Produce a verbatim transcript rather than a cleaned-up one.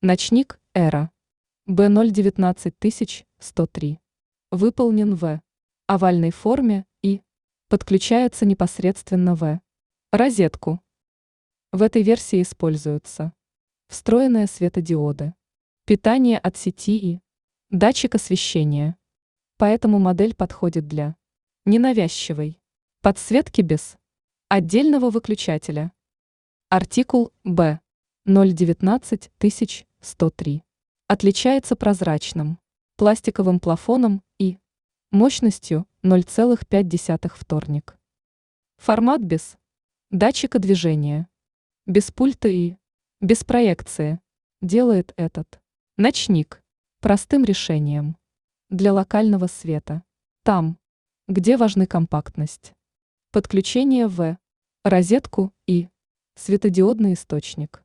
Ночник Эра бэ ноль девятнадцать сто три. Выполнен в овальной форме и подключается непосредственно в розетку. В этой версии используются встроенные светодиоды, питание от сети и датчик освещения. Поэтому модель подходит для ненавязчивой подсветки без отдельного выключателя. Артикул бэ ноль девятнадцать сто три отличается прозрачным пластиковым плафоном и мощностью ноль целых пять десятых вторник. Формат без датчика движения, без пульта и без проекции делает этот ночник простым решением для локального света, там, где важны компактность, подключение в розетку и светодиодный источник.